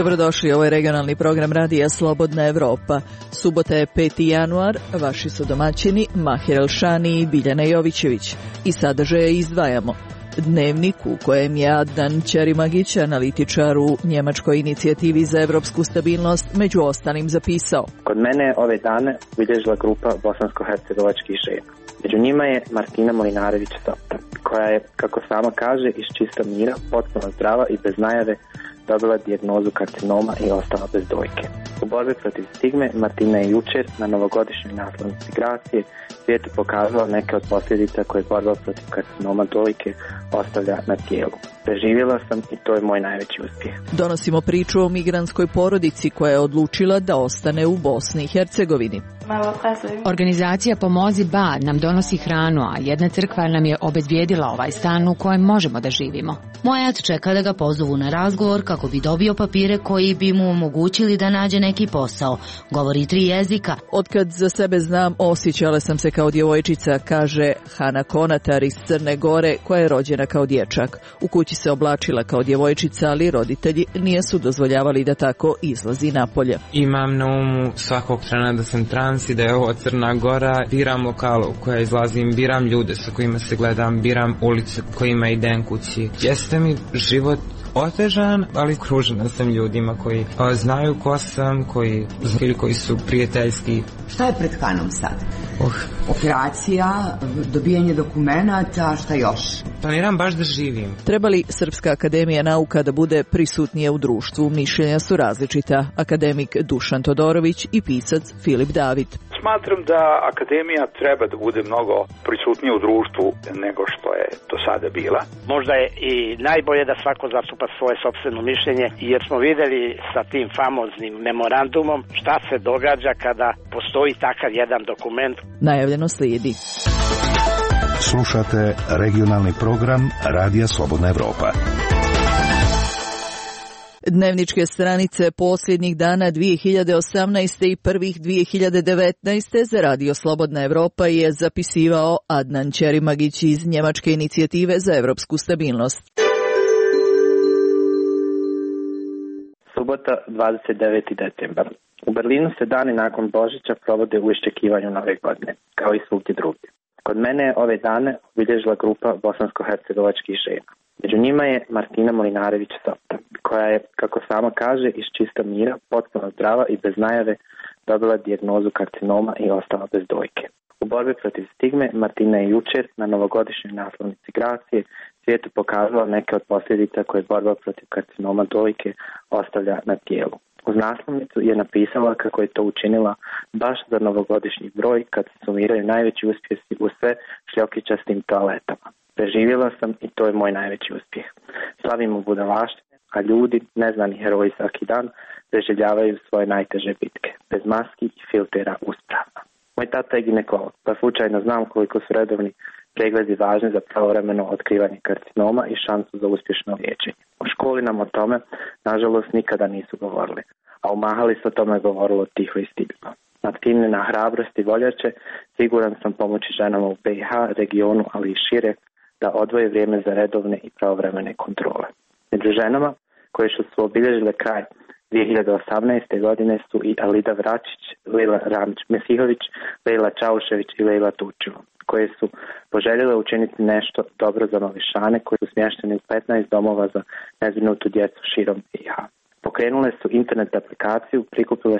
Dobrodošli, ovo je regionalni program Radija Slobodna Evropa. Subota je 5. januar, vaši su domaćini Mahir Elšani i Biljana Jovićević. I sadržaje izdvajamo. Dnevnik u kojem je Adnan Ćerimagić, analitičar u Njemačkoj inicijativi za evropsku stabilnost, među ostalim zapisao: Kod mene je ove dane obilježila grupa bosansko-hercegovačkih žena. Među njima je Martina Molinarević-Sopta, koja je, kako sama kaže, iz čistog mira, potpuno zdrava i bez najave dobila dijagnozu karcinoma i ostala bez dojke. U borbi protiv stigme Martina je jučer na novogodišnjoj naslovnici Gracije svijetu pokazala neke od posljedica koje borba protiv karcinoma dojke ostavlja na tijelu. Preživjela sam i to je moj najveći uspjeh. Donosimo priču o migrantskoj porodici koja je odlučila da ostane u Bosni i Hercegovini. Organizacija Pomozi Ba nam donosi hranu, a jedna crkva nam je obezbijedila ovaj stan u kojem možemo da živimo. Moj at čeka da ga pozovu na razgovor kako bi dobio papire koji bi mu omogućili da nađe neki posao. Govori 3 jezika. Otkad za sebe znam, osjećala sam se kao djevojčica, kaže Hana Konatar iz Crne Gore, koja je rođena kao dječak. U kući se oblačila kao djevojčica, ali roditelji nisu dozvoljavali da tako izlazi napolje. Imam na umu svakog trena da sam trans i da je ovo Crna Gora. Biram lokal u koja izlazim, biram ljude sa kojima se gledam, biram ulice kojima idem kući. Jeste mi život otežan, ali okružena sam ljudima koji znaju ko sam, koji su prijateljski. Šta je pred Hanom sad? Operacija, dobijanje dokumenata, šta još? Planiram baš da živim. Treba li Srpska akademija nauka da bude prisutnije u društvu? Mišljenja su različita. Akademik Dušan Todorović i pisac Filip David. Smatram da akademija treba da bude mnogo prisutnija u društvu nego što je do sada bila. Možda je i najbolje da svako zastupa svoje sopstveno mišljenje, jer smo vidjeli sa tim famoznim memorandumom šta se događa kada postoji takav jedan dokument. Najavljeno slijedi. Slušate regionalni program Radija Slobodna Evropa. Dnevničke stranice posljednjih dana 2018. i prvih 2019. za Radio Slobodna Evropa je zapisivao Adnan Ćerimagić iz Njemačke inicijative za evropsku stabilnost. Subota, 29. decembar. U Berlinu se dani nakon Božića provode u iščekivanju nove godine, kao i svugdje drugdje. Kod mene je ove dane obilježila grupa bosansko-hercegovačkih žena. Među njima je Martina Molinarević-Sopta, koja je, kako sama kaže, iz čistog mira, potpuno zdrava i bez najave dobila dijagnozu karcinoma i ostala bez dojke. U borbi protiv stigme Martina je jučer na novogodišnjoj naslovnici Gracije svijetu pokazala neke od posljedica koje borba protiv karcinoma dojke ostavlja na tijelu. Uz naslovnicu je napisala kako je to učinila baš za novogodišnji broj kad se sumiraju najveći uspjesi u sve šljokičastim toaletama. Preživjela sam i to je moj najveći uspjeh. Slavimo budalaštine, a ljudi, neznani heroji svaki dan, preživljavaju svoje najteže bitke, bez maski i filtera uspravno. Moj tata je ginekolog, pa slučajno znam koliko su redovni pregledi važni za pravovremeno otkrivanje karcinoma i šansu za uspješno liječenje. U školi nam o tome, nažalost, nikada nisu govorili, a u Mahali se o tome govorilo tiho i stidno. Aktivnina hrabrost i voljače siguran sam pomoći ženama u BiH, regionu, ali i šire, da odvoje vrijeme za redovne i pravovremene kontrole. Među ženama koje su obilježile kraj 2018. godine su i Alida Vračić, Lejla Ramić-Mesihović, Lejla Čaušević i Lejla Tučivo, koje su poželjele učiniti nešto dobro za mališane koji su smješteni u 15 domova za nezbrinutu djecu širom BiH. Pokrenule su internet aplikaciju, prikupile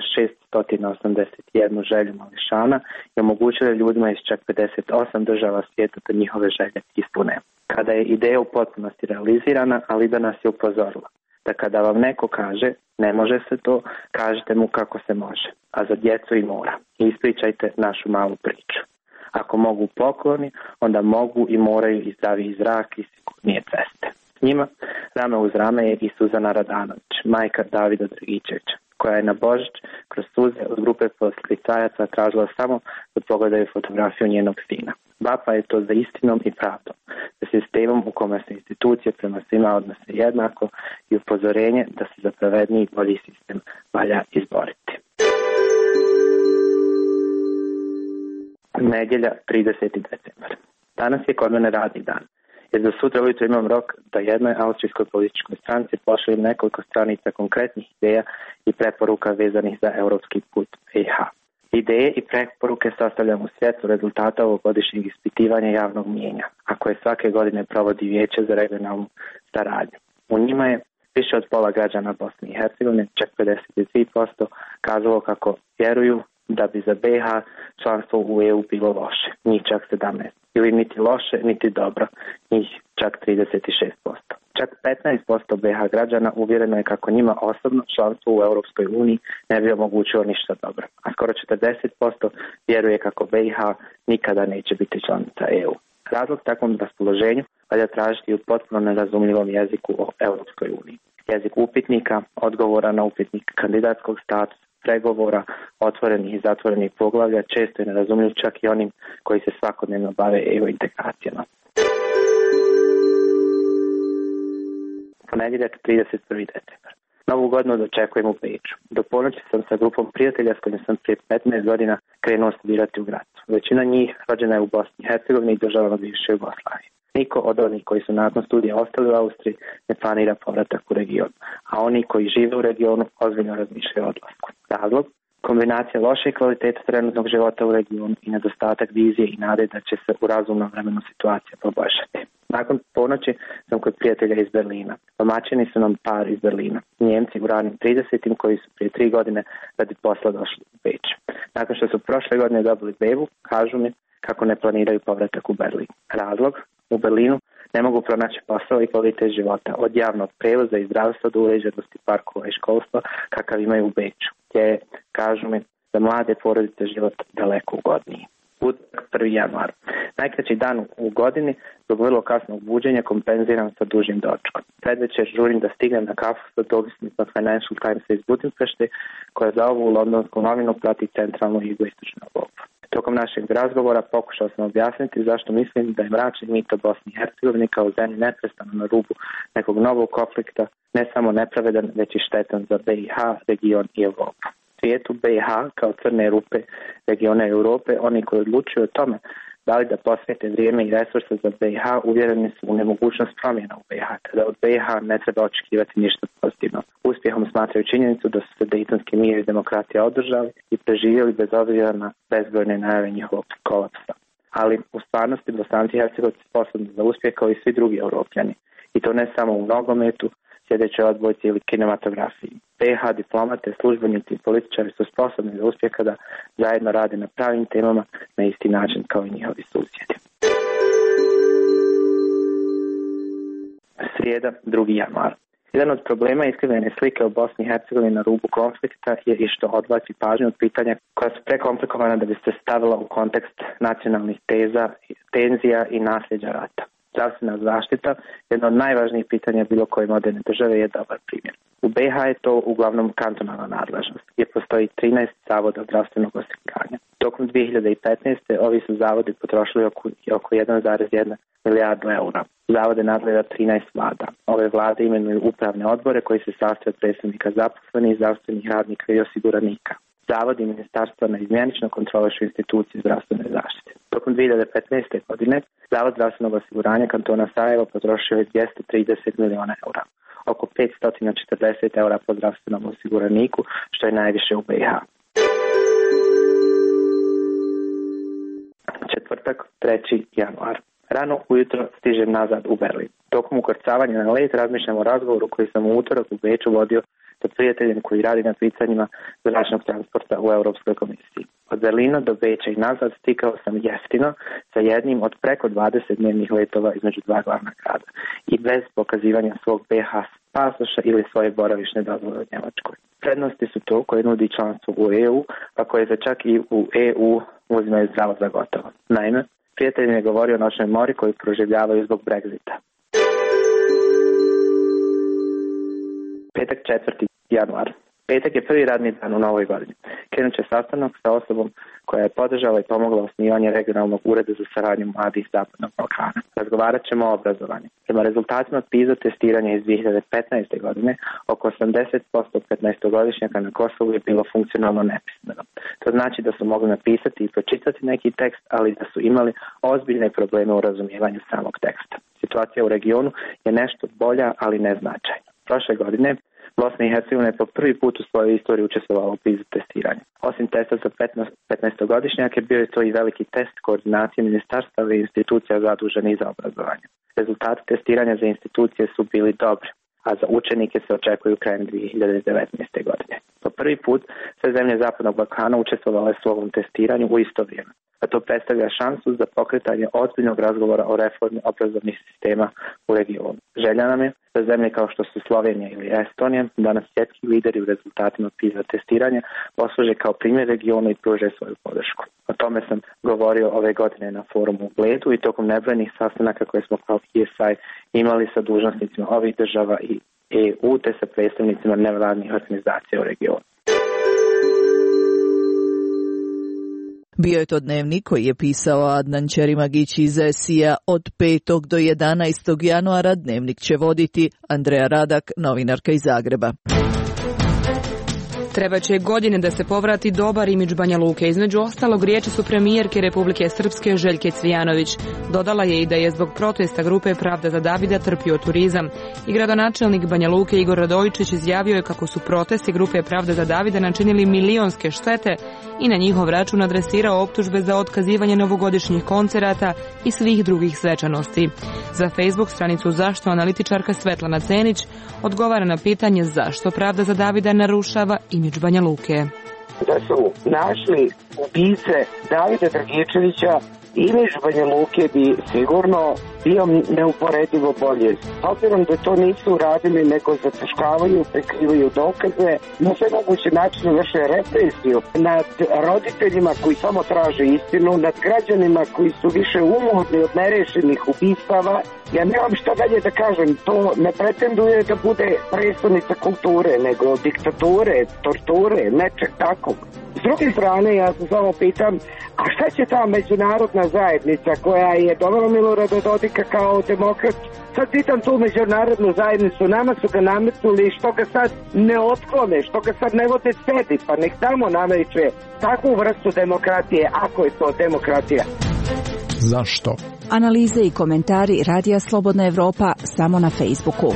681 želju mališana i omogućile ljudima iz čak 58 država svijeta da njihove želje ispune. Kada je ideja u potpunosti realizirana, Alida nas je upozorila da kada vam neko kaže ne može se to, kažite mu kako se može, a za djecu i mora. I ispričajte našu malu priču. Ako mogu pokloni, onda mogu i moraju i zdraviji zrak i sigurnije ceste. S njima rame uz rame je i Suzana Radanović, majka Davida Dragičevića, koja je na Božić kroz suze od grupe policajaca tražila samo da pogledaju fotografiju njenog sina. Vapa je to za istinom i pravdom, za sistemom u kome se institucije prema svima odnose jednako i upozorenje da se za pravedniji i bolji sistem valja izboriti. Nedjelja, 30. decembar. Danas je kod mene radni dan. jer do sutra ujutro imam rok da jednoj austrijskoj političkoj stranci pošaljem nekoliko stranica konkretnih ideja i preporuka vezanih za europski put BiH. Ideje i preporuke sastavljam u svjetlu rezultata ovogodišnjeg ispitivanja javnog mijenja, a koje svake godine provodi Vijeće za regionalnu saradnju. U njima je više od pola građana Bosne i Hercegovine, čak 53%, kazalo kako vjeruju da bi za BiH članstvo u EU bilo loše, njih čak 17%. Ili niti loše, niti dobro, njih čak 36%. Čak 15% BiH građana uvjereno je kako njima osobno članstvo u Europskoj uniji ne bi omogućilo ništa dobro, a skoro 40% vjeruje kako BiH nikada neće biti članica EU. Razlog takvom raspoloženju valja tražiti u potpuno nerazumljivom jeziku o Europskoj uniji. Jezik upitnika, odgovora na upitnik, kandidatskog statusa, pregovora, otvorenih i zatvorenih poglavlja često je nerazumljiv čak i onim koji se svakodnevno bave EU integracijama. Ponedjeljak 31. decembar. Novu godinu dočekujem u Beču. Do ponoći sam sa grupom prijatelja s kojim sam prije 15 godina krenuo studirati u Gracu. Većina njih rođena je u Bosni i Hercegovini i državama bivše Jugoslavije. Niko od onih koji su nakon studija ostali u Austriji ne planira povratak u region, a oni koji žive u regionu ozbiljno razmišljaju o odlasku. Razlog? Kombinacija loše kvalitete trenutnog života u regionu i nedostatak vizije i nade da će se u razumnom vremenu situacija poboljšati. Nakon ponoći sam kod prijatelja iz Berlina. Domaćini su nam par iz Berlina. Njemci u ranim 30-im koji su prije 3 godine radi posla došli u Beč. Nakon što su prošle godine dobili bebu, kažu mi kako ne planiraju povratak u Berlin. Razlog? U Berlinu ne mogu pronaći posao i kvalitet života, od javnog prevoza i zdravstva do uređenosti parkova i školstva kakav imaju u Beču, gdje kažu mi da mlade porodice život daleko ugodniji. Utorak 1. januar. Najkraći dan u godini zbog vrlo kasnog buđenja kompenziram sa dužim dočkom. Predvečer žurim da stignem na kafu sa dopisnicom Financial Timesa iz Budimpešte, koja za ovu londonsku novinu prati centralnu i jugoistočnu Europu. Tokom našeg razgovora pokušao sam objasniti zašto mislim da je mračni mit o Bosni i Hercegovini kao zemlji neprestano na rubu nekog novog konflikta ne samo nepravedan, već i štetan za BiH, region i Europu. Svijetu BiH kao crne rupe regiona Europe, oni koji odlučuju o tome da li da posvete vrijeme i resurse za BiH, uvjereni su u nemogućnost promjena u BiH, kada od BiH ne treba očekivati ništa pozitivno. Uspjehom smatraju činjenicu da su se dejtonski mir i demokratija održali i preživjeli bez obzira na bezbrojne najave njihovog kolapsa. Ali u stvarnosti Bosanci i Hercegovci sposobni za uspjeh kao i svi drugi Europljani. I to ne samo u nogometu, sjedećoj odbojci ili kinematografiji. BiH diplomate, službenici i političari su sposobni za uspjeh kada zajedno rade na pravim temama na isti način kao i njihovi susjedi. Srijeda, 2. januar. Jedan od problema iskrivljene slike o Bosni i Hercegovini na rubu konflikta je i što odvlači pažnju od pitanja koja su prekomplikovana da bi se stavila u kontekst nacionalnih tenzija i nasljeđa rata. Zdravstvena zaštita, jedno od najvažnijih pitanja bilo koje moderne države, je dobar primjer. U BiH je to uglavnom kantonalna nadležnost, gdje postoji 13 zavoda zdravstvenog osiguranja. Tokom 2015. ovi su zavodi potrošili oko 1,1 milijardu eura. Zavode nadgleda 13 vlada. Ove vlade imenuju upravne odbore koji se sastoje od predstavnika zaposlenih, zdravstvenih radnika i osiguranika. Zavodi i ministarstva neizmjenično kontrolišu institucije zdravstvene zaštite. Tokom 2015. godine Zavod zdravstvenog osiguranja kantona Sarajevo potrošio je 230 miliona eura, oko 540 eura po zdravstvenom osiguraniku, što je najviše u BiH. Četvrtak, 3. januar. Rano ujutro stižem nazad u Berlin. Tokom ukrcavanja na let razmišljam o razgovoru koji sam u utorak u Beču vodio sa prijateljem koji radi na pitanjima zračnog transporta u Europskoj komisiji. Od Berlina do Beča i nazad stikao sam jeftino sa jednim od preko 20 dnevnih letova između dva glavna grada i bez pokazivanja svog BiH pasoša ili svoje boravišne dozvole u Njemačkoj. Prednosti su to koje nudi članstvo u EU, a koje se čak i u EU uzimaju zdravo za gotovo. Naime, prijatelj mi je govorio o noćnoj mori koju proživljavaju zbog Brexita. Petak, 4. januar. Petak je prvi radni dan u novoj godini. Krenut će sastanak sa osobom koja je podržala i pomogla osnivanje regionalnog ureda za saradnju mladih Zapadnog Balkana. Razgovarat ćemo o obrazovanju. Prema rezultatima PISA testiranja iz 2015. godine, oko 80% 15-godišnjaka na Kosovu je bilo funkcionalno nepismeno. To znači da su mogli napisati i pročitati neki tekst, ali da su imali ozbiljne probleme u razumijevanju samog teksta. situacija u regionu je nešto bolja, ali neznačajna. Prošle godine Bosna i Hercegovina je po prvi put u svojoj istoriji učestvovala u PISA testiranju. Osim testa za 15-godišnjake, bio je to i veliki test koordinacije ministarstava i institucija zaduženih za obrazovanje. Rezultati testiranja za institucije su bili dobri, a za učenike se očekuju krajem 2019. godine. Po prvi put sve zemlje Zapadnog Balkana učestvovale su u ovom testiranju u isto vrijeme, a to predstavlja šansu za pokretanje ozbiljnog razgovora o reformi obrazovnih sistema u regionu. Želja nam je da zemlje kao što su Slovenija ili Estonija, danas svjetski lideri u rezultatima PISA testiranja, posluže kao primjer regionu i pruže svoju podršku. O tome sam govorio ove godine na forumu u Bledu i tokom nebrojnih sastanaka koje smo kao ESI imali sa dužnosnicima ovih država i EU te sa predstavnicima nevladnih organizacija u regionu. Bio je to dnevnik koji je pisao Adnan Ćerimagić iz ESI-a od 5. do 11. januara. Dnevnik će voditi Andreja Radak, novinarka iz Zagreba. Trebaće godine da se povrati dobar imidž Banja Luke. Između ostalog, riječi su premijerke Republike Srpske Željke Cvijanović. Dodala je i da je zbog protesta grupe Pravda za Davida trpio turizam. I gradonačelnik Banja Luke Igor Radojičić izjavio je kako su protesti grupe Pravda za Davida načinili milionske štete i na njihov račun adresirao optužbe za otkazivanje novogodišnjih koncerata i svih drugih svečanosti. Za Facebook stranicu Zašto analitičarka Svetlana Cenić odgovara na pitanje zašto Pravda za Davida narušava imidž Banja Luke. Da su našli ubice Davida Dragičevića, imidž Banja Luke bi sigurno bio neuporedivo bolje. Obzirom da to nisu uradili, nego zataškavaju, prikrivaju dokaze, na sve moguće načine vrše represiju nad roditeljima koji samo traže istinu, nad građanima koji su više umorni od nerešenih ubistava. Ja nemam šta dalje da kažem, to ne pretenduje da bude predstavnica kulture, nego diktature, torture, nečeg takvog. S druge strane, ja se samo pitam, a šta će ta međunarodna zajednica koja je dovela Milorada Dodika kao demokrat? Sad pitam tu međunarodnu zajednicu, nama su ga nametnuli, što ga sad ne otklone, što ga sad ne vode sedi, pa nek tamo nameće takvu vrstu demokratije, ako je to demokratija. Zašto? Analize i komentari Radija Slobodna Evropa samo na Facebooku.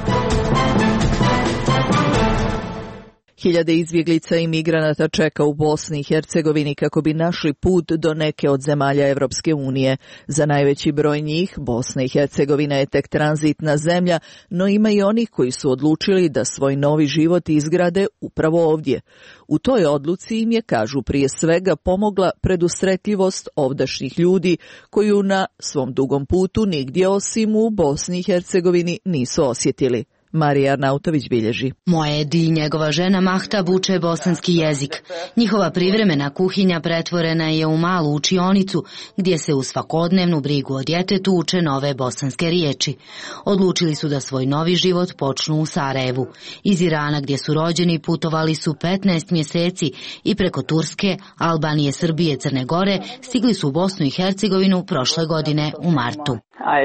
Hiljade izbjeglica i migranata čeka u Bosni i Hercegovini kako bi našli put do neke od zemalja Evropske unije. Za najveći broj njih Bosna i Hercegovina je tek tranzitna zemlja, no ima i onih koji su odlučili da svoj novi život izgrade upravo ovdje. U toj odluci im je, kažu, prije svega pomogla predusretljivost ovdašnjih ljudi koju na svom dugom putu nigdje osim u Bosni i Hercegovini nisu osjetili. Marija Arnautović bilježi. Moedi i njegova žena Mahtab uče bosanski jezik. Njihova privremena kuhinja pretvorena je u malu učionicu gdje se u svakodnevnu brigu o djetetu uče nove bosanske riječi. Odlučili su da svoj novi život počnu u Sarajevu. Iz Irana gdje su rođeni putovali su 15 mjeseci i preko Turske, Albanije, Srbije, Crne Gore stigli su u Bosnu i Hercegovinu prošle godine u martu.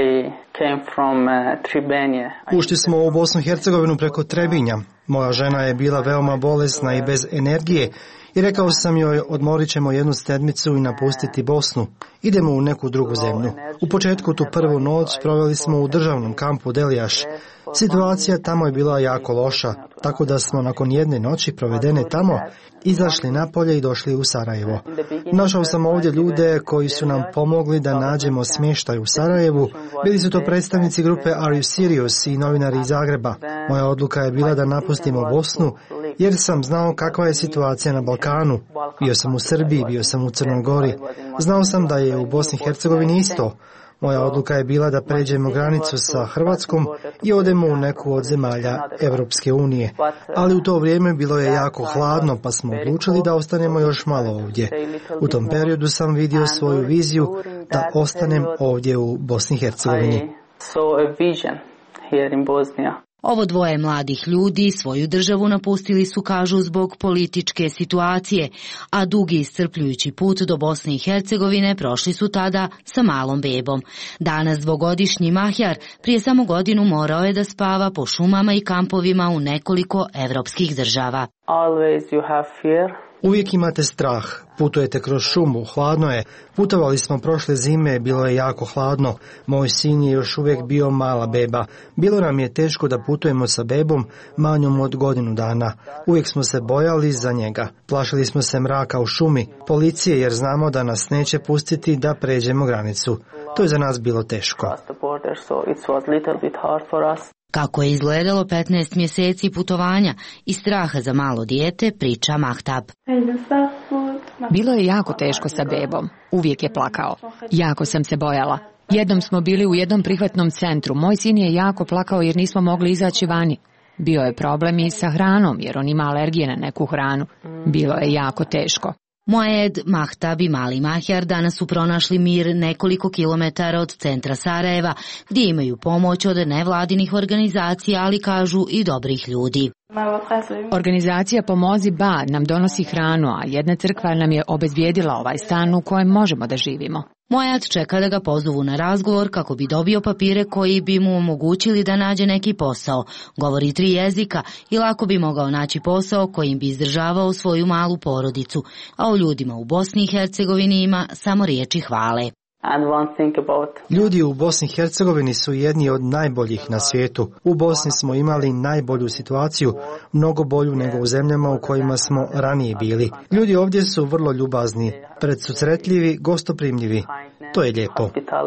Ušli smo u Bosnu i Hercegovinu preko Trebinja. Moja žena je bila veoma bolesna i bez energije i rekao sam joj odmorit ćemo jednu sedmicu i napustiti Bosnu. Idemo u neku drugu zemlju. U početku tu prvu noć proveli smo u državnom kampu Delijaš. Situacija tamo je bila jako loša, tako da smo nakon jedne noći provedene tamo izašli napolje i došli u Sarajevo. Našao sam ovdje ljude koji su nam pomogli da nađemo smještaj u Sarajevu. Bili su to predstavnici grupe Are You Serious i novinari iz Zagreba. Moja odluka je bila da napustimo Bosnu jer sam znao kakva je situacija na Balkanu. Bio sam u Srbiji, bio sam u Crnoj Gori. Znao sam da je u Bosni i Hercegovini isto. Moja odluka je bila da pređemo granicu sa Hrvatskom i odemo u neku od zemalja Evropske unije. Ali u to vrijeme bilo je jako hladno, pa smo odlučili da ostanemo još malo ovdje. U tom periodu sam vidio svoju viziju da ostanem ovdje u Bosni i Hercegovini. Ovo dvoje mladih ljudi svoju državu napustili su, kažu, zbog političke situacije, a dugi iscrpljujući put do Bosne i Hercegovine prošli su tada sa malom bebom. Danas dvogodišnji Mahjar prije samo godinu morao je da spava po šumama i kampovima u nekoliko evropskih država. Uvijek imate strah, putujete kroz šumu, hladno je, putovali smo prošle zime, bilo je jako hladno, moj sin je još uvijek bio mala beba, bilo nam je teško da putujemo sa bebom manjom od godinu dana, uvijek smo se bojali za njega, plašili smo se mraka u šumi, policije jer znamo da nas neće pustiti da pređemo granicu, to je za nas bilo teško. Kako je izgledalo 15 mjeseci putovanja i straha za malo dijete, priča Mahtab. Bilo je jako teško sa bebom. Uvijek je plakao. Jako sam se bojala. Jednom smo bili u jednom prihvatnom centru. Moj sin je jako plakao jer nismo mogli izaći vani. Bio je problem i sa hranom jer on ima alergije na neku hranu. Bilo je jako teško. Moed, Mahtab i mali Mahjar danas su pronašli mir nekoliko kilometara od centra Sarajeva, gdje imaju pomoć od nevladinih organizacija, ali kažu i dobrih ljudi. Organizacija Pomozi Ba nam donosi hranu, a jedna crkva nam je obezbijedila ovaj stan u kojem možemo da živimo. Moed čeka da ga pozovu na razgovor kako bi dobio papire koji bi mu omogućili da nađe neki posao. Govori 3 jezika i lako bi mogao naći posao kojim bi izdržavao svoju malu porodicu, a o ljudima u Bosni i Hercegovini ima samo riječi hvale. Ljudi u Bosni i Hercegovini su jedni od najboljih na svijetu. U Bosni smo imali najbolju situaciju, mnogo bolju nego u zemljama u kojima smo ranije bili. Ljudi ovdje su vrlo ljubazni, predsusretljivi, gostoprimljivi. To je lijepo.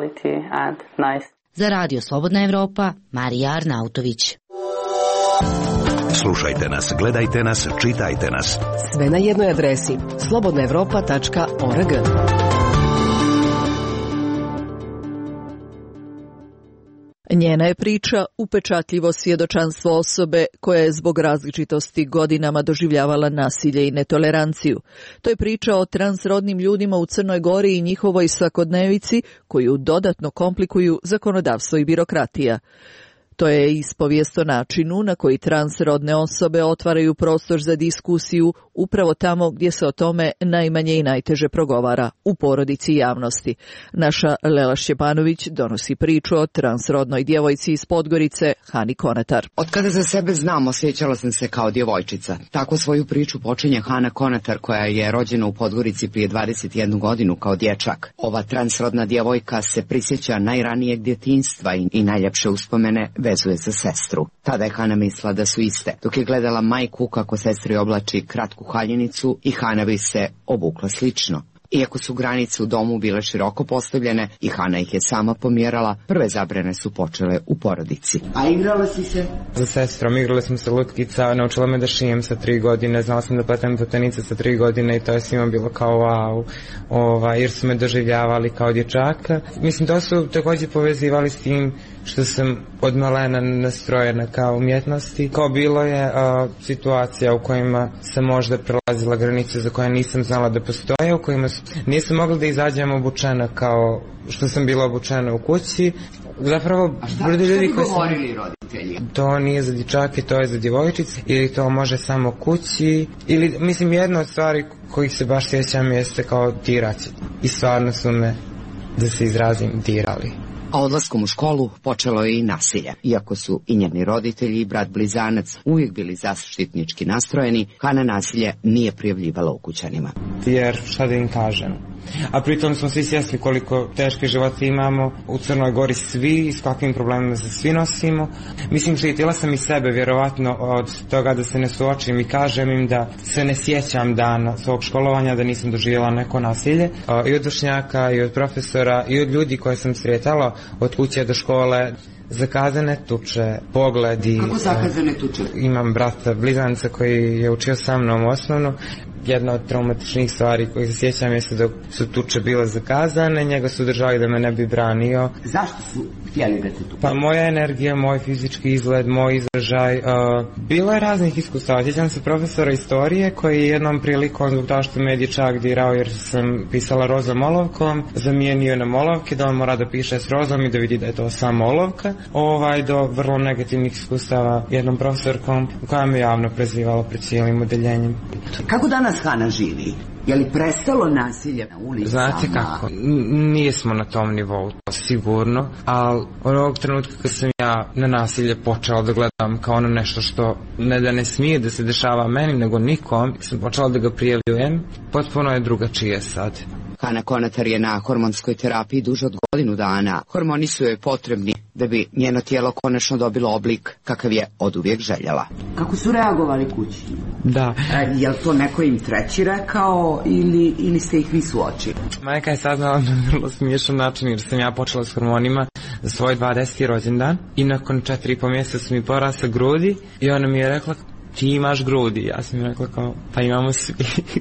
Za Radio Slobodna Evropa, Marija Arnautović. Slušajte nas, gledajte nas, čitajte nas. Sve na jednoj adresi slobodnaevropa.org. Njena je priča upečatljivo svjedočanstvo osobe koja je zbog različitosti godinama doživljavala nasilje i netoleranciju. To je priča o transrodnim ljudima u Crnoj Gori i njihovoj svakodnevici koju dodatno komplikuju zakonodavstvo i birokratija. To je ispovijest o načinu na koji transrodne osobe otvaraju prostor za diskusiju upravo tamo gdje se o tome najmanje i najteže progovara, u porodici i javnosti. Naša Lela Šćepanović donosi priču o transrodnoj djevojci iz Podgorice, Hani Konatar. Od kada za sebe znam, osjećala sam se kao djevojčica. Tako svoju priču počinje Hana Konatar, koja je rođena u Podgorici prije 21 godinu kao dječak. Ova transrodna djevojka se prisjeća najranijeg djetinjstva i najljepše uspomene vezuje za sestru. Tada je Hana mislila da su iste. Dok je gledala majku kako sestri oblači kratku haljinicu i Hana bi se obukla slično. Iako su granice u domu bile široko postavljene i Hana ih je sama pomjerala, prve zabrane su počele u porodici. A igrala si se? Za sestrom igrali smo se lutkica, naučila me da šijem sa 3 godine, znala sam da pletem platenice sa 3 godine i to je svima bilo kao wow, jer su me doživljavali kao dječaka. Mislim, to su također povezivali s tim što sam od malena nastrojena kao umjetnosti. Kao bilo je situacija u kojima sam možda prelazila granice za koje nisam znala da postoje, u kojima nisam mogla da izađem obučena kao što sam bila obučena u kući. Zapravo, šta bi govorili roditelji? To nije za dječake, to je za djevojčice, ili to može samo kući, ili, mislim, jedna od stvari kojih se baš sjećam jeste kao dirati. I stvarno su me, da se izrazim, dirali. A odlaskom u školu počelo je i nasilje. Iako su i njeni roditelji i brat blizanac uvijek bili zaštitnički nastrojeni, Hana nasilje nije prijavljivala ukućanima. Jer šta da im kažem? A pritom smo svi svjesni koliko teške živote imamo u Crnoj Gori svi, s kakvim problemima se svi nosimo. Mislim, štitila sam i sebe vjerovatno od toga da se ne suočim i kažem im da se ne sjećam dana svog školovanja, da nisam doživjela neko nasilje. I od vršnjaka, i od profesora, i od ljudi koje sam sretala od kuće do škole. Zakazane tuče, pogledi. Kako zakazane tuče? Imam brata blizanca koji je učio sa mnom osnovno. Jedna od traumatičnih stvari koje se sjećam jeste da su tuče bile zakazane, njega su držali da me ne bi branio. Zašto su htjeli da te tuče? Pa moja energija, moj fizički izgled, moj izražaj. Bilo je raznih iskustava. Sjećam se profesora istorije koji je jednom prilikom, zbog toga što me je dječak dirao jer sam pisala rozom olovkom, zamijenio na olovke, da on mora da piše s rozom i da vidi da je to samo olovka. Do vrlo negativnih iskustava jednom profesorkom koja me javno prezivala pred cijelim odeljenjem. Kako danas Hana živi? Je li prestalo nasilje na ulicama? Znate kako, nismo na tom nivou, sigurno, ali onog trenutka kad sam ja na nasilje počela da gledam kao ono nešto što ne da ne smije da se dešava meni, nego nikom, sam počela da ga prijavljujem, potpuno je drugačije sad. Hana Konatar je na hormonskoj terapiji duže od godinu dana. Hormoni su joj potrebni da bi njeno tijelo konačno dobilo oblik kakav je oduvijek željela. Kako su reagovali kući? Da. Je li to neko im treći rekao ili ste ih vi suočili? Majka je saznala na vrlo smiješan način jer sam ja počela s hormonima za svoj 20. rođendan i nakon 4,5 mjeseca su mi porasle grudi i ona mi je rekla ti imaš grudi, ja sam mi rekla kao pa imamo svi.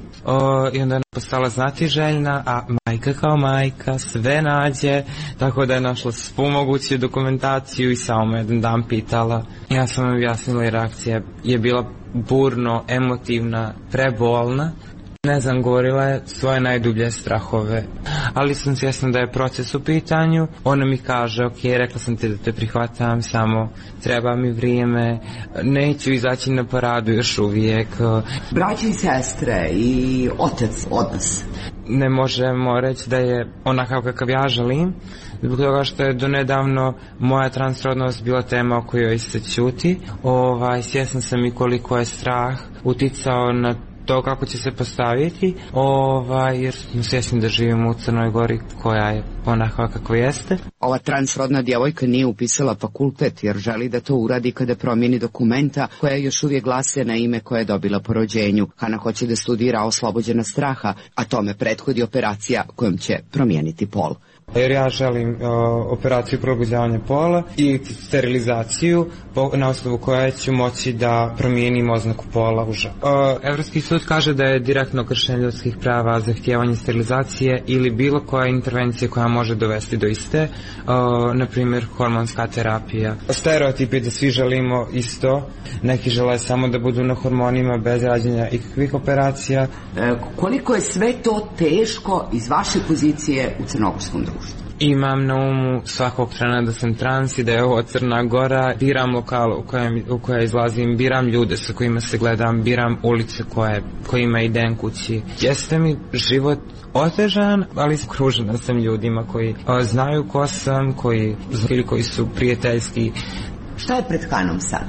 I onda je postala znatiželjna, a majka kao majka sve nađe, tako da je našla svu moguću dokumentaciju i samo me jedan dan pitala. Ja sam mi objasnila i reakcija je bila burno, emotivna, prebolna. Ne znam, govorila je svoje najdublje strahove, ali sam svjesna da je proces u pitanju. Ona mi kaže, ok, rekla sam ti da te prihvatam, samo treba mi vrijeme, neću izaći na paradu još uvijek. Braće i sestre i otac odnos? Ne možemo reći da je onakav kakav ja želim, zbog toga što je donedavno moja transrodnost bila tema o kojoj se ćuti. Svjesna sam i koliko je strah uticao na to kako će se postaviti, jer smo svjesni da živimo u Crnoj Gori koja je onakva kako jeste. Ova transrodna djevojka nije upisala fakultet jer želi da to uradi kada promijeni dokumenta koja još uvijek glase na ime koje je dobila po rođenju. Hana hoće da studira oslobođena straha, a tome prethodi operacija kojom će promijeniti pol. Jer ja želim operaciju probuđavanja pola i sterilizaciju na osnovu koje ću moći da promijenim oznaku pola u ženu. Evropski sud kaže da je direktno kršenje ljudskih prava zahtijevanje sterilizacije ili bilo koja intervencija koja može dovesti do iste, na primjer hormonska terapija. Stereotip je da svi želimo isto, neki žele samo da budu na hormonima bez rađenja ikakvih operacija. Koliko je sve to teško iz vaše pozicije u crnogorskom društvu? Imam na umu svakog trena da sam trans i da je ovo Crna Gora, biram lokal u koje izlazim, biram ljude sa kojima se gledam, biram ulice kojima idem kući. Jeste mi život otežan, ali okružena sam ljudima koji znaju ko sam, koji su prijateljski. Šta je pred Hanom sad?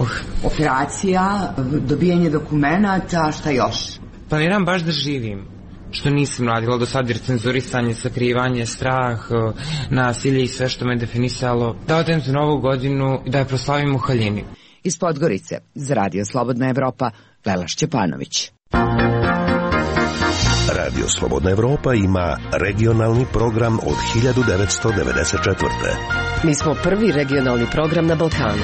Operacija, dobijanje dokumenata, šta još? Planiram baš da živim, što nisam radila do sad, jer cenzurisanje, sakrivanje, strah, nasilje i sve što me definisalo. Da odem za Novu godinu i da je proslavim u haljini. Iz Podgorice, za Radio Slobodna Evropa, Lela Šćepanović. Radio Slobodna Evropa ima regionalni program od 1994. Mi smo prvi regionalni program na Balkanu.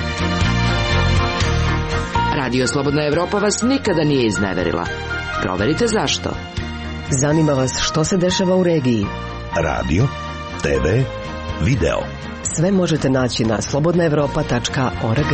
Radio Slobodna Evropa vas nikada nije izneverila. Proverite zašto. Zanima vas što se dešava u regiji. Radio, TV, video. Sve možete naći na slobodnaevropa.org.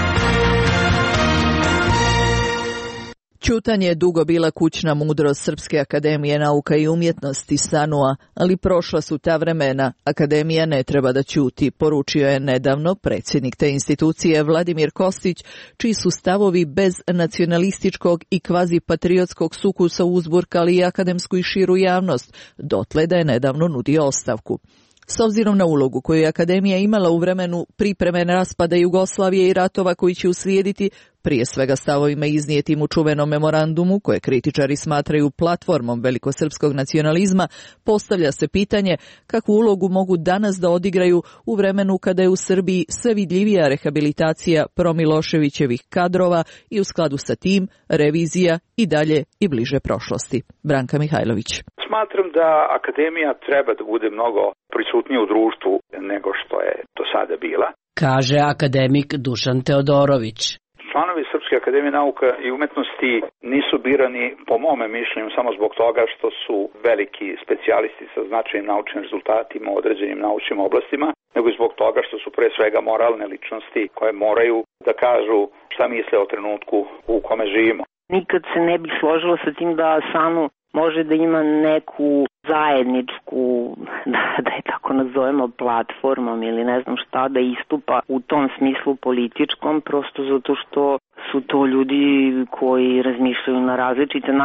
Ćutanje je dugo bila kućna mudrost Srpske akademije nauka i umjetnosti SANU-a, ali prošla su ta vremena. Akademija ne treba da ćuti, poručio je nedavno predsjednik te institucije Vladimir Kostić, čiji su stavovi bez nacionalističkog i kvazi-patriotskog sukusa uzburkali i akademsku i širu javnost, dotle da je nedavno nudio ostavku. S obzirom na ulogu koju je Akademija imala u vremenu pripreme raspada Jugoslavije i ratova koji će uslijediti, prije svega stavovima iznijetim u čuvenom memorandumu, koje kritičari smatraju platformom velikosrpskog nacionalizma, postavlja se pitanje kakvu ulogu mogu danas da odigraju u vremenu kada je u Srbiji sve vidljivija rehabilitacija promiloševićevih kadrova i u skladu sa tim revizija i dalje i bliže prošlosti. Branka Mihajlović. Smatram da Akademija treba da bude mnogo prisutnija u društvu nego što je do sada bila, kaže akademik Dušan Teodorović. Članovi Srpske akademije nauka i umetnosti nisu birani, po mome mišljenju, samo zbog toga što su veliki specijalisti sa značajnim naučnim rezultatima u određenim naučnim oblastima, nego i zbog toga što su pre svega moralne ličnosti koje moraju da kažu šta misle o trenutku u kome živimo. Nikad se ne bih složila sa tim da SANU može da ima neku zajedničku, da je tako nazovemo, platformom ili ne znam šta, da istupa u tom smislu političkom, prosto zato što su to ljudi koji razmišljaju na različite načine.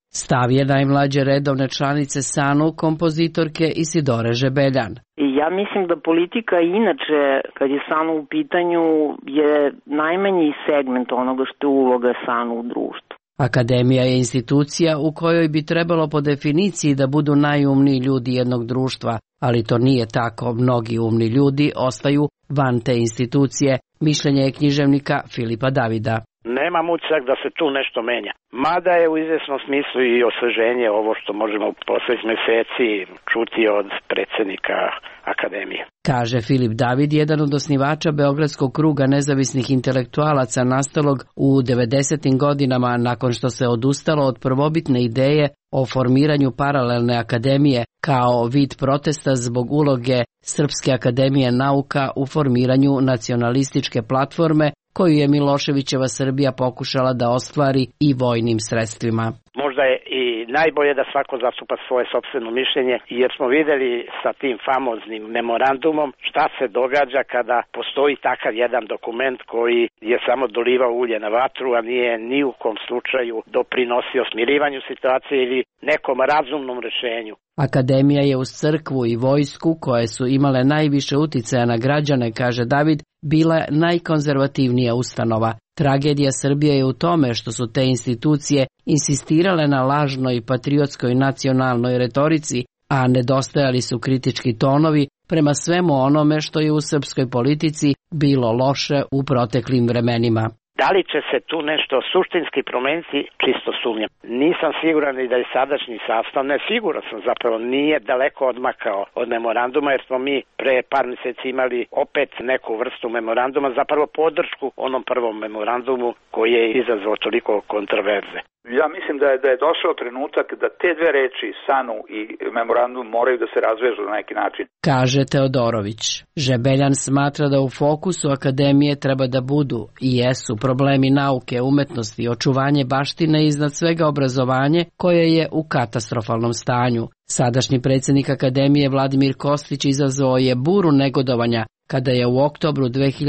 Stav je najmlađe redovne članice SANU, kompozitorke Isidore Žebeljan. I ja mislim da politika inače, kad je SANU u pitanju, je najmanji segment onoga što je uloga SANU u društvu. Akademija je institucija u kojoj bi trebalo po definiciji da budu najumniji ljudi jednog društva, ali to nije tako. Mnogi umni ljudi ostaju van te institucije. Mišljenje je književnika Filipa Davida. Nemam utisak da se tu nešto menja. Mada je u izvjesnom smislu i osveženje ovo što možemo poslednjih meseci čuti od predsjednika Akademije. Kaže Filip David, jedan od osnivača Beogradskog kruga nezavisnih intelektualaca nastalog u 90. godinama nakon što se odustalo od prvobitne ideje o formiranju paralelne akademije kao vid protesta zbog uloge Srpske akademije nauka u formiranju nacionalističke platforme koju je Miloševićeva Srbija pokušala da ostvari i vojnim sredstvima. Možda je i najbolje da svako zastupa svoje sopstveno mišljenje, jer smo videli sa tim famoznim memorandumom šta se događa kada postoji takav jedan dokument koji je samo dolivao ulje na vatru, a nije ni u kom slučaju doprinosio smirivanju situacije ili nekom razumnom rešenju. Akademija je uz crkvu i vojsku, koje su imale najviše uticaja na građane, kaže David, bila najkonzervativnija ustanova. Tragedija Srbije je u tome što su te institucije insistirale na lažnoj patriotskoj nacionalnoj retorici, a nedostajali su kritički tonovi prema svemu onome što je u srpskoj politici bilo loše u proteklim vremenima. Da li će se tu nešto suštinski promeniti, čisto sumnjam. Nisam siguran i da je sadašnji sastav, ne siguran sam zapravo, nije daleko odmakao od memoranduma, jer smo mi pre par mjeseci imali opet neku vrstu memoranduma, zapravo podršku onom prvom memorandumu koji je izazvao toliko kontroverze. Ja mislim da je došao trenutak da te dve reči, SANU i memorandum, moraju da se razvežu na neki način. Kaže Teodorović. Žebeljan smatra da u fokusu akademije treba da budu i jesu problemi nauke, umetnosti, očuvanje baštine i iznad svega obrazovanje koje je u katastrofalnom stanju. Sadašnji predsjednik akademije Vladimir Kostić izazvao je buru negodovanja kada je u oktobru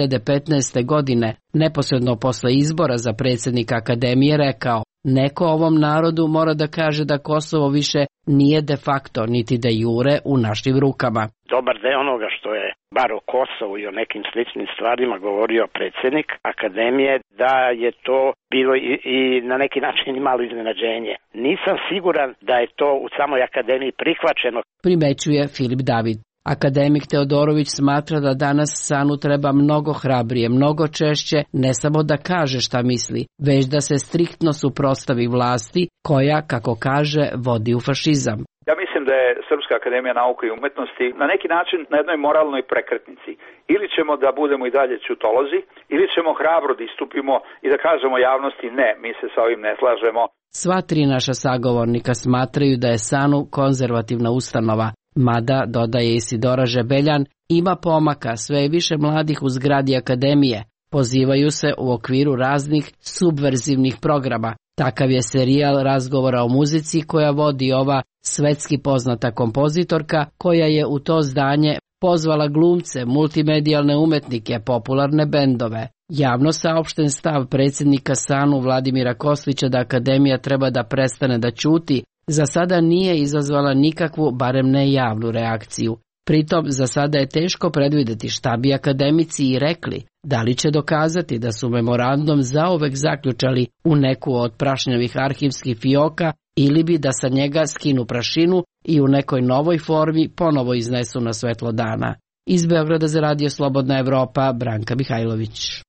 2015. godine, neposredno posle izbora za predsjednika akademije, rekao: neko ovom narodu mora da kaže da Kosovo više nije de facto niti de jure u našim rukama. Dobar deo onoga što je bar o Kosovu i o nekim sličnim stvarima govorio predsjednik akademije, da je to bilo i na neki način i malo iznenađenje. Nisam siguran da je to u samoj akademiji prihvaćeno. Primećuje Filip David. Akademik Teodorović smatra da danas SANU treba mnogo hrabrije, mnogo češće, ne samo da kaže šta misli, već da se striktno suprotstavi vlasti koja, kako kaže, vodi u fašizam. Ja mislim da je Srpska akademija nauke i umetnosti na neki način na jednoj moralnoj prekretnici. Ili ćemo da budemo i dalje ćutolozi, ili ćemo hrabro da istupimo i da kažemo javnosti ne, mi se sa ovim ne slažemo. Sva tri naša sagovornika smatraju da je SANU konzervativna ustanova. Mada, dodaje Isidora Žebeljan, ima pomaka, sve je više mladih u zgradi akademije. Pozivaju se u okviru raznih subverzivnih programa. Takav je serijal razgovora o muzici koja vodi ova svetski poznata kompozitorka, koja je u to zdanje pozvala glumce, multimedijalne umetnike, popularne bendove. Javno saopšten stav predsjednika SANU Vladimira Kostića da akademija treba da prestane da ćuti, za sada nije izazvala nikakvu, barem ne javnu reakciju. Pritom, za sada je teško predvideti šta bi akademici i rekli, da li će dokazati da su memorandum zauvek zaključali u neku od prašnjavih arhivskih fioka ili bi da sa njega skinu prašinu i u nekoj novoj formi ponovo iznesu na svetlo dana. Iz Beograda za Radio Slobodna Evropa, Branka Mihajlović.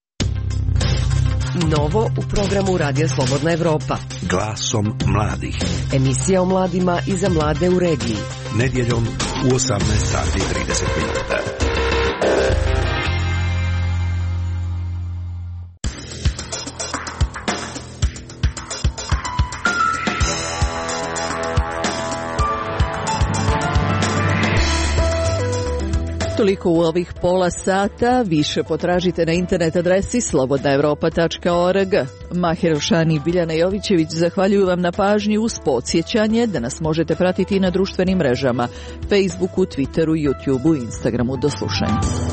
Novo u programu Radija Slobodna Evropa. Glasom mladih. Emisija o mladima i za mlade u regiji. Nedjeljom u 18:30. Toliko u ovih pola sata, više potražite na internet adresi slobodnaevropa.org. Mahir Elšani i Biljana Jovićević zahvaljuju vam na pažnji uz podsjećanje da nas možete pratiti i na društvenim mrežama, Facebooku, Twitteru, YouTubeu i Instagramu. Do slušanja.